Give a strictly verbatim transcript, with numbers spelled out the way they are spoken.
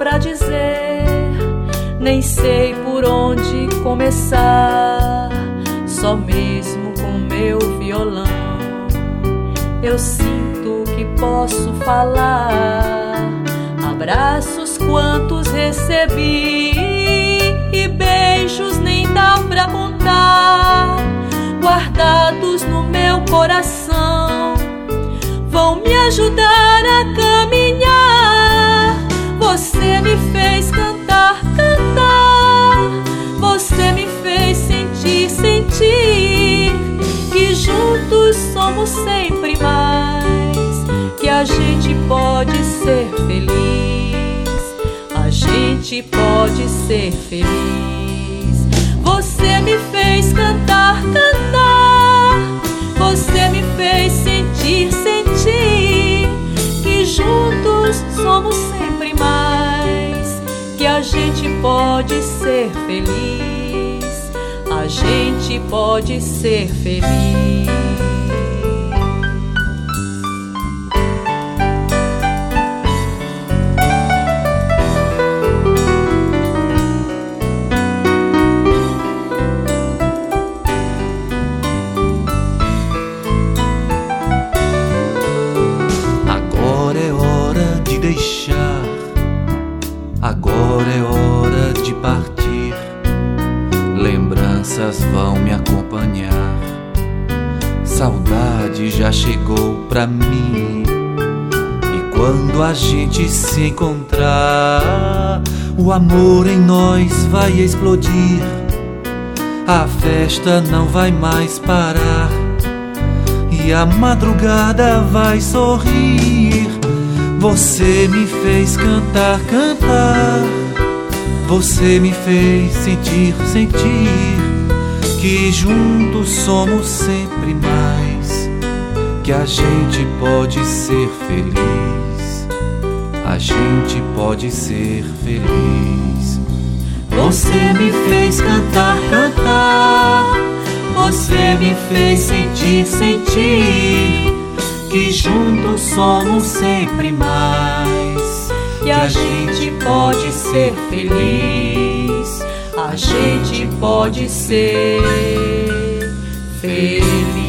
pra dizer, nem sei por onde começar. Só mesmo com meu violão eu sinto que posso falar. Abraços quantos recebi e beijos nem dá pra contar, guardados no meu coração, vão me ajudar a caminhar. Você me fez cantar, cantar, você me fez sentir, sentir que juntos somos sempre mais, que a gente pode ser feliz, a gente pode ser feliz. Você me fez cantar, cantar, você me fez sentir, sentir que juntos somos sempre mais, que a gente pode ser feliz, a gente pode ser feliz. Deixar, agora é hora de partir. Lembranças vão me acompanhar, saudade já chegou pra mim. E quando a gente se encontrar, o amor em nós vai explodir. A festa não vai mais parar e a madrugada vai sorrir. Você me fez cantar, cantar, você me fez sentir, sentir que juntos somos sempre mais, que a gente pode ser feliz, a gente pode ser feliz. Você me fez cantar, cantar, você me fez sentir, sentir que juntos somos sempre mais, que a gente pode ser feliz, a gente pode ser feliz.